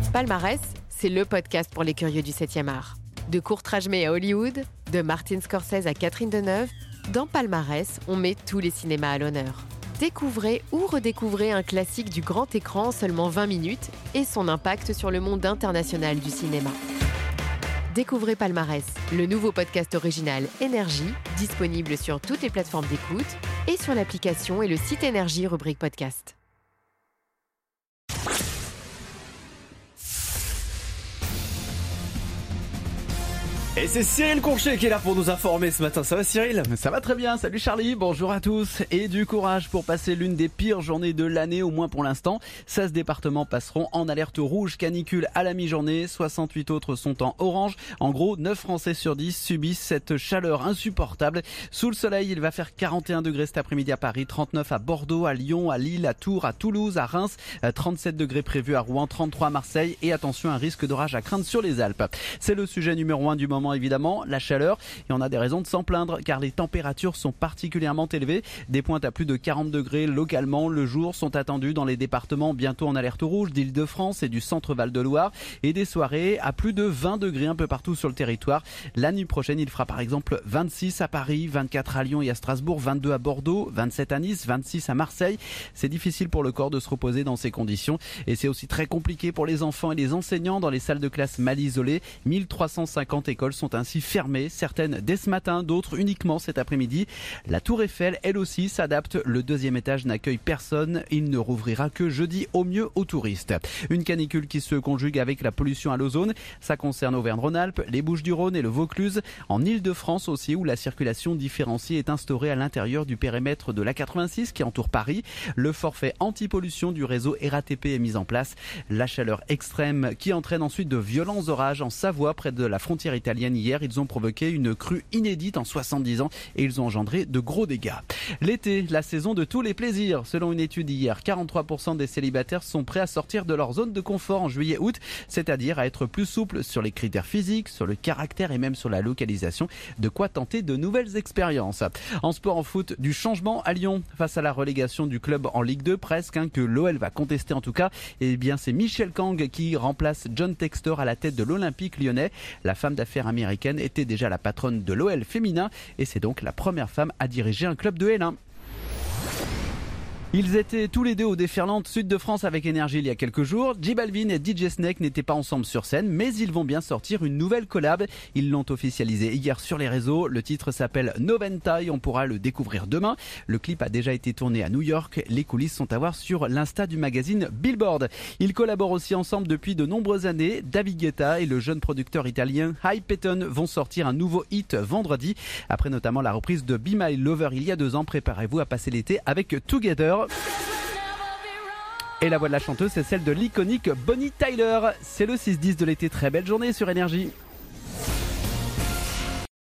Palmarès, c'est le podcast pour les curieux du 7e art. De Kurt Rajmé à Hollywood, de Martin Scorsese à Catherine Deneuve, dans Palmarès, on met tous les cinémas à l'honneur. Découvrez ou redécouvrez un classique du grand écran en seulement 20 minutes et son impact sur le monde international du cinéma. Découvrez Palmarès, le nouveau podcast original Énergie, disponible sur toutes les plateformes d'écoute et sur l'application et le site Énergie rubrique podcast. Et c'est Cyril Courchet qui est là pour nous informer ce matin. Ça va Cyril ? Ça va très bien, salut Charlie, bonjour à tous. Et du courage pour passer l'une des pires journées de l'année, au moins pour l'instant. 16 départements passeront en alerte rouge canicule à la mi-journée, 68 autres sont en orange. En gros, 9 Français sur 10 subissent cette chaleur insupportable. Sous le soleil, il va faire 41 degrés cet après-midi à Paris, 39 à Bordeaux, à Lyon, à Lille, à Tours, à Toulouse, à Reims, 37 degrés prévus à Rouen, 33 à Marseille et attention, un risque d'orage à craindre sur les Alpes. C'est le sujet numéro 1 du moment évidemment, la chaleur, et on a des raisons de s'en plaindre car les températures sont particulièrement élevées. Des pointes à plus de 40 degrés localement le jour sont attendues dans les départements bientôt en alerte rouge d'Île-de-France et du centre Val-de-Loire et des soirées à plus de 20 degrés un peu partout sur le territoire. La nuit prochaine, il fera par exemple 26 à Paris, 24 à Lyon et à Strasbourg, 22 à Bordeaux, 27 à Nice, 26 à Marseille. C'est difficile pour le corps de se reposer dans ces conditions et c'est aussi très compliqué pour les enfants et les enseignants dans les salles de classe mal isolées. 1350 écoles sont ainsi fermées, certaines dès ce matin, d'autres uniquement cet après-midi. La Tour Eiffel, elle aussi, s'adapte. Le deuxième étage n'accueille personne. Il ne rouvrira que jeudi au mieux aux touristes. Une canicule qui se conjugue avec la pollution à l'ozone. Ça concerne Auvergne-Rhône-Alpes, les Bouches-du-Rhône et le Vaucluse. En Île-de-France aussi, où la circulation différenciée est instaurée à l'intérieur du périmètre de l'A86 qui entoure Paris. Le forfait anti-pollution du réseau RATP est mis en place. La chaleur extrême qui entraîne ensuite de violents orages en Savoie, près de la frontière italienne hier. Ils ont provoqué une crue inédite en 70 ans et ils ont engendré de gros dégâts. L'été, la saison de tous les plaisirs. Selon une étude hier, 43% des célibataires sont prêts à sortir de leur zone de confort en juillet-août, c'est-à-dire à être plus souples sur les critères physiques, sur le caractère et même sur la localisation. De quoi tenter de nouvelles expériences. En sport, en foot, du changement à Lyon face à la relégation du club en Ligue 2, presque, que l'OL va contester en tout cas. Et bien, c'est Michel Kang qui remplace John Textor à la tête de l'Olympique lyonnais. La femme d'affaires américaine était déjà la patronne de l'OL féminin et c'est donc la première femme à diriger un club de L1. Ils étaient tous les deux au déferlant Sud de France avec Énergie il y a quelques jours. J Balvin et DJ Snake n'étaient pas ensemble sur scène, mais ils vont bien sortir une nouvelle collab. Ils l'ont officialisé hier sur les réseaux. Le titre s'appelle Noventai, on pourra le découvrir demain. Le clip a déjà été tourné à New York. Les coulisses sont à voir sur l'Insta du magazine Billboard. Ils collaborent aussi ensemble depuis de nombreuses années. David Guetta et le jeune producteur italien Hype Patton vont sortir un nouveau hit vendredi. Après notamment la reprise de Be My Lover il y a 2 ans, préparez-vous à passer l'été avec Together. Et la voix de la chanteuse, c'est celle de l'iconique Bonnie Tyler. C'est le 6-10 de l'été. Très belle journée sur Énergie.